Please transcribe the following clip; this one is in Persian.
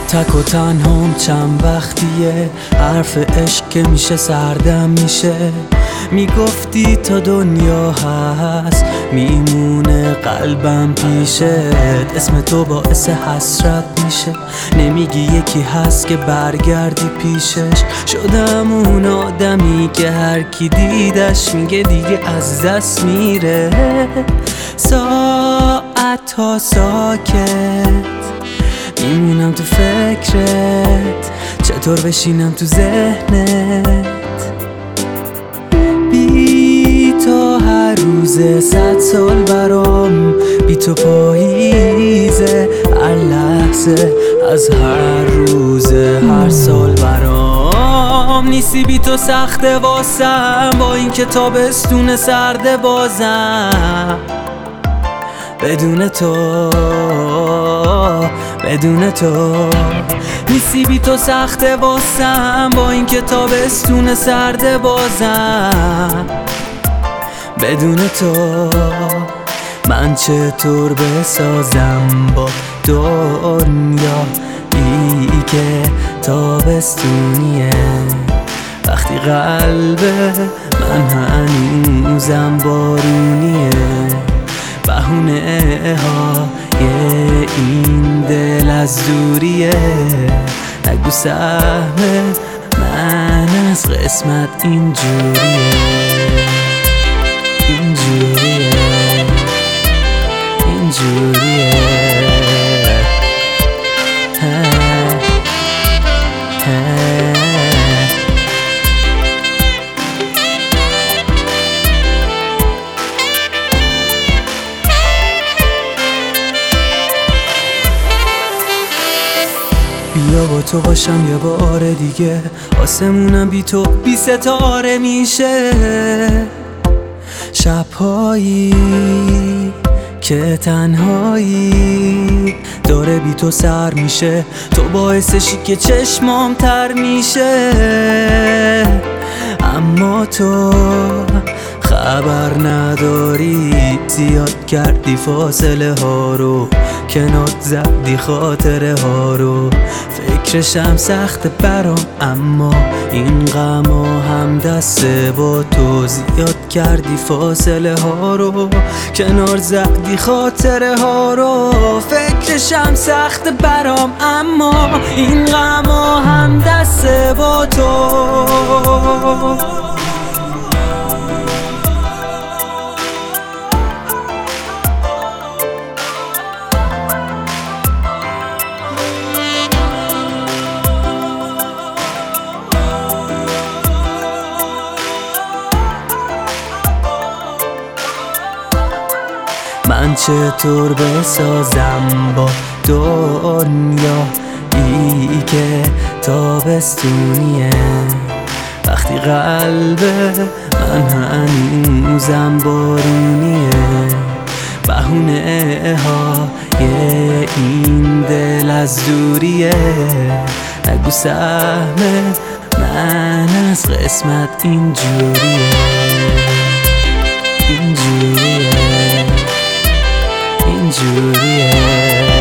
تک و تنهام چند وقتیه، حرف عشق که میشه سردم میشه. میگفتی تا دنیا هست میمونه قلبم پیشت، اسم تو باعث حسرت میشه. نمیگی یکی هست که برگردی پیشش. شدم اون آدمی که هر کی دیدش میگه دیگه از دست میره. ساعت ها ساکت میمونم تو فکرت، چطور بشینم تو ذهنت. بی تو هر روزه 100 سال برام، بی تو پاییزه هر لحظه از هر روزه هر سال برام. نیستی بی تو سخته واسم، با این که تابستون سرده بازم. بدون تو نیستی بی تو سخته واسم، با این که تابستون سرده بازم. بدون تو من چطور بسازم با دنیا ای که تابستونیه، وقتی قلب من هنوزم بارونیه. بهونه های این دل از دوریه، نگو سهم من از قسمت اینجوریه. اینجوریه بیا با تو باشم یه بار دیگه، آسمونم بی تو بی ستاره میشه. شبهایی که تنهایی داره بی تو سر میشه، تو باعثشی که چشمام تر میشه. اما تو خبر نداری، زیاد کردی فاصله ها رو، کنار زدی خاطره ها رو. فکرشم سخت برام، اما این غما هم دسته با تو. زیاد کردی فاصله ها رو، کنار زدی خاطره ها رو. فکرشم سخت برام، اما این غما هم دسته با تو. من چطور بسازم با دنیا ای که تابستونیه، وقتی قلب من هنوزم بارونیه. بهونه های این دل از دوریه، نگو سهم من از قسمت اینجوریه. اینجوریه